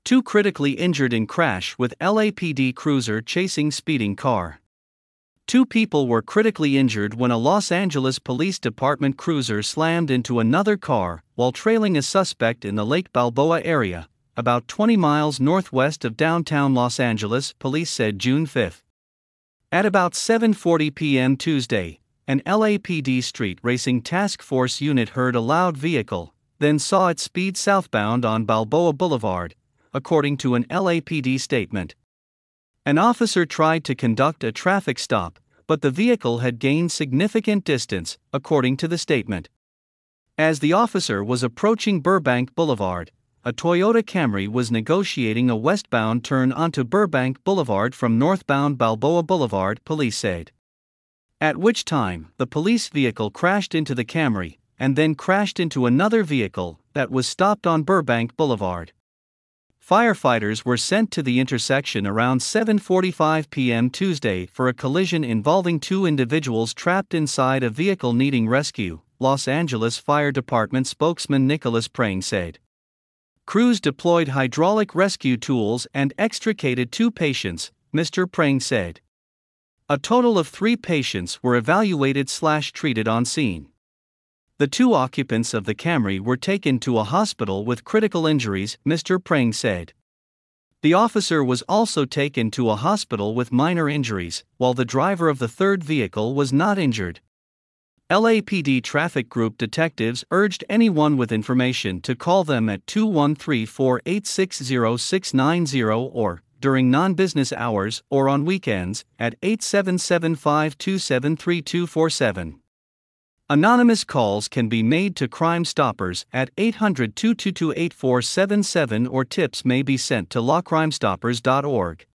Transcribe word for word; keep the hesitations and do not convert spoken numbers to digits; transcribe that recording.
Two critically injured in crash with L A P D cruiser chasing speeding car. Two people were critically injured when a Los Angeles Police Department cruiser slammed into another car while trailing a suspect in the Lake Balboa area, about twenty miles northwest of downtown Los Angeles, police said June fifth. At about seven forty p.m. Tuesday, an L A P D Street Racing Task Force unit heard a loud vehicle, then saw it speed southbound on Balboa Boulevard, according to an L A P D statement. An officer tried to conduct a traffic stop, but the vehicle had gained significant distance, according to the statement. As the officer was approaching Burbank Boulevard, a Toyota Camry was negotiating a westbound turn onto Burbank Boulevard from northbound Balboa Boulevard, police said. At which time, the police vehicle crashed into the Camry, and then crashed into another vehicle that was stopped on Burbank Boulevard. Firefighters were sent to the intersection around seven forty-five p.m. Tuesday for a collision involving two individuals trapped inside a vehicle needing rescue, Los Angeles Fire Department spokesman Nicholas Prang said. Crews deployed hydraulic rescue tools and extricated two patients, Mister Prang said. A total of three patients were evaluated slash treated on scene. The two occupants of the Camry were taken to a hospital with critical injuries, Mister Prang said. The officer was also taken to a hospital with minor injuries, while the driver of the third vehicle was not injured. L A P D Traffic Group detectives urged anyone with information to call them at two one three, four eight six, zero six nine zero or, during non-business hours or on weekends, at eight seven seven, five two seven, three two four seven. Anonymous calls can be made to Crime Stoppers at eight hundred, two two two, eight four seven seven or tips may be sent to law crime stoppers dot org.